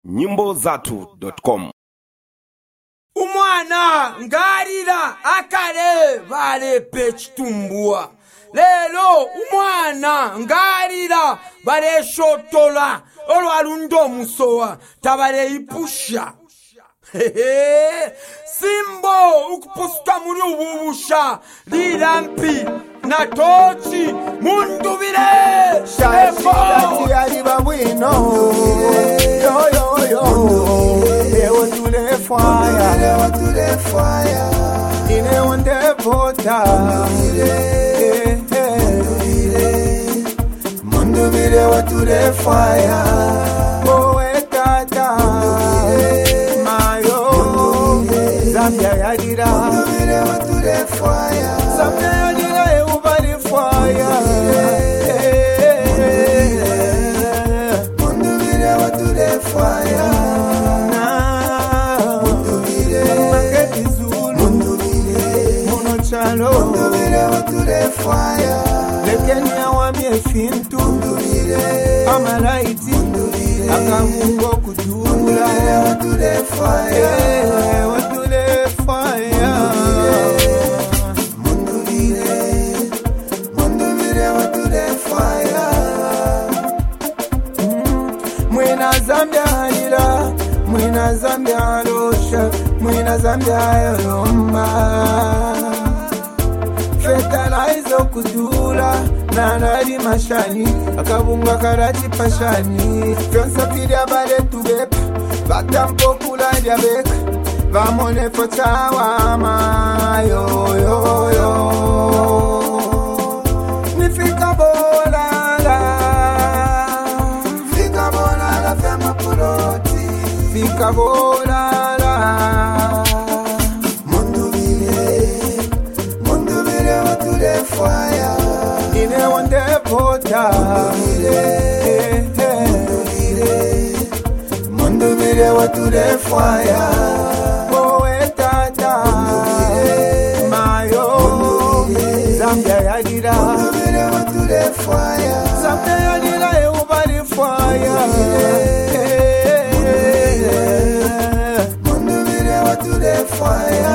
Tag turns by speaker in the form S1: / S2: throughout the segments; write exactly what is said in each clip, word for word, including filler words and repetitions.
S1: nyimbo zatu dot com.
S2: Umwana ngarira akale vale pechitumbua. Lelo umwana ngarira vale shotola olwalundo musowa tabale ipusha. Simbo ukupusta muri ububusha lilampi na tochi mundu vile
S3: shafati aliba bwino yo yo yo ewo tule fire ewo tule fire ine wonde vota mundu vile ewo tule fire o etata mayo Zambia yadira mundu vile ewo tule fire Zambia yadira ewo bali fire mundu vile ewo tule fire mundu vile mageti zulu mundu vile muno chalo mundu vile ewo tule fire lekenya wamye fintu mundu vile amalaiti mundu vile akamungo kudula mundu vile ewo tule fire ewo tule fire mundu vile mundu vile ewo tule fire mwina Zambia halila mwina Zambia halosha mwina Zambia yolomba fertilizer kudula nanari mashani akabunga karati pashani fyonsa filia bale tubepa batampo kula diabeka vamone fochawa mayo yo yo nifika bola la fika bola la fema puloti fika bola la mundu vile mundu vile watule fire ine wonde vota mundu vile mundu vile watule fire o etata mayo Zambia yadira mundu vile watule fire Zambia yadira ewo bali fire mundu vile watule fire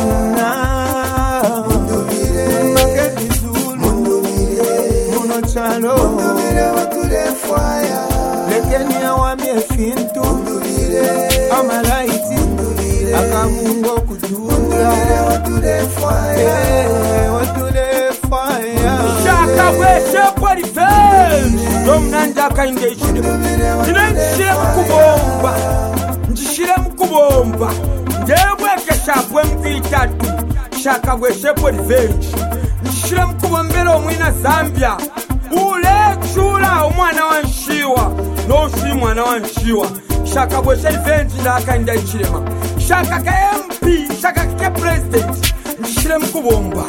S3: mundu vile mageti zulu mundu vile muno chalo mundu vile watule fire lekenya wamye fintu mundu vile amalaiti mundu vile akamungo kudula mundu vile watule fire watule fire
S2: shaka weshe pwari fezi domnanda kainge ishire njire mkubomba njishire mkubomba ndewe keshapwe mkitatu shaka weshe pwari fezi njishire mkubombele omwina Zambia ule chula umwana wanshiwa no shi mwana wanshiwa shaka weshe fezi ndaka inda ishirema shaka ka M P shaka ka president njishire mkubomba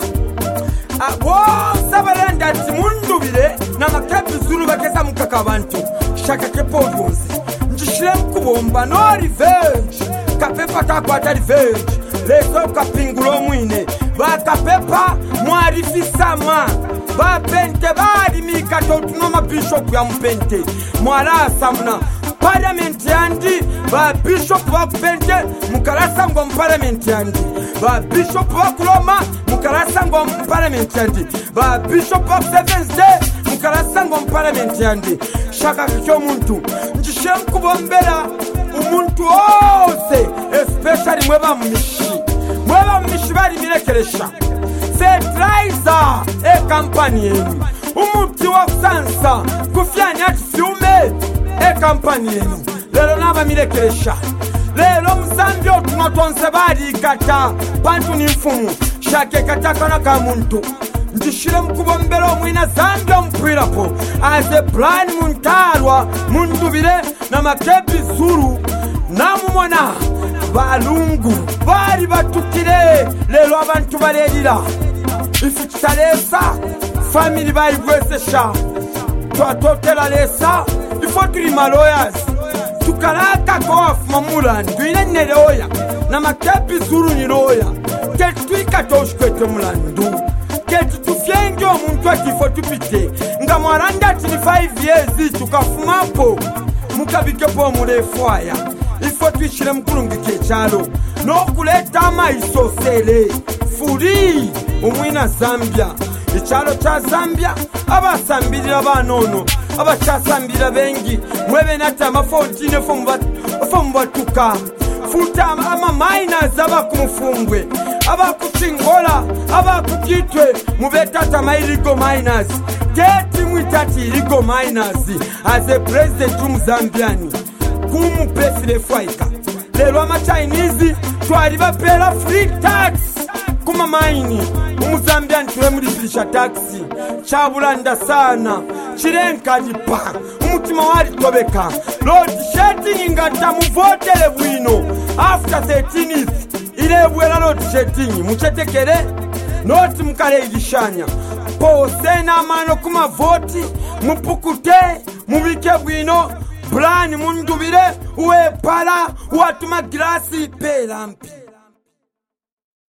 S2: abo sabaranda mundu bile na makepi zuru bakeza mukaka abantu shaka ke podiums njishire mkubomba no revenge kapepa takwata revenge leso kapingulo mwine bakapepa mwarifisama bapente bali mikato tunoma bishop ya mpente mwalasa muna parliament yandi ba bishop wa kupente mukarasa ngo parliament yandi ba bishop wa kuloma mukarasa ngo parliament yandi ba bishop of seventh day mukarasa ngo parliament yandi shaka kyo muntu njishe mkubombera umuntu wose especially mweba mumishi mweba mumishi bali mirekeresha fertilizer e company yenu umuti wa sansa kufyanya atume e company yenu lero naba mirekeresha lero mzambio tunatonse bali kata pantu ni mfumu shake kata kana ka muntu njishire mkubombero mwina Zambia mpirapo as a plan muntarwa mundu bile na makepi zuru namumona balungu bali batukire lero abantu balelira ifikitalesa family bali bwesesha twatotela lesa ifo tuli maloyas tukalaka kwa mamula nduine neloya na makepi zuru ni loya tetwika toshkwete mulandu ketu tufyenge omuntu akifo tupite nga mwaranda ati ni five years tukafumapo mukabike po mulefwaya twishire mukulungika ekyalo n'okuleeta amaiso sere fuli omwina Zambia ekyalo kya Zambia abasambirira abaana ono abakyasambirira bengi mwebenata amafourteen fo mubatuka futa amaminers abakumufumbwe abakukingola abakukitwe mubetata mairigo miners teti mwitati irigo miners as a president umuzambiani kumupesile fwaika lelo ama Chinese twali bapera free tax kuma maini umuzambiani tule mulipilisha taxi chabulanda sana chirenkani pa umutima wali tobeka Lord shedding ngata muvotele bwino after thirteenth ile bwela Lord shedding muchetekere noti mukale igishanya pose na mano kuma voti mupukute mubike bwino brani mundubire uwe para watuma grasi pelampi